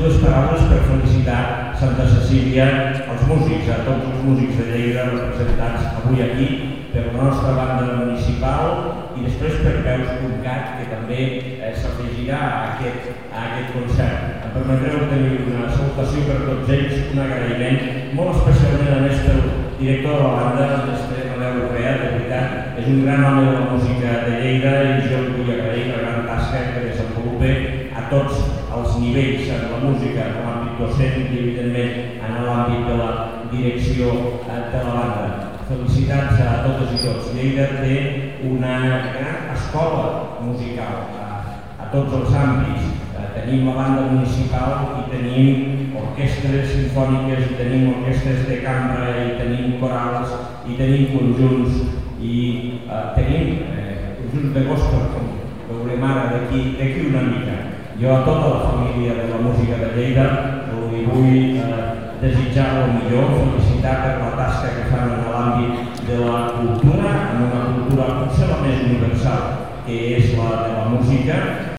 dues paraules per felicitar Santa Cecília, els músics, a tots els músics de Lleida representats avui aquí per la nostra banda municipal i després per Veus.cat, que també s'afegirà a aquest concert. Em permetreu tenir una salutació per tots ells, un agraïment, molt especialment a més pel director de la banda, el Manel Urrea, de veritat, és un gran home de la música de Lleida i jo li vull agrair la gran tasca que desenvolupa a tots els nivells, en la música, en l'àmbit docent i evidentment en l'àmbit de la direcció de la banda. Felicitats a totes i tots. Lleida té una gran escola musical a tots els àmbits. Tenim la banda municipal i tenim orquestres sinfòniques, i tenim orquestres de cambra, i tenim corals, i tenim conjunts, i tenim conjunts de gospel, com veurem ara d'aquí una mica. Jo a tota la família de la música de Lleida li vull desitjar el millor, felicitar per la tasca que fan en l'àmbit de la cultura, en una cultura potser la més universal, que és la de la música,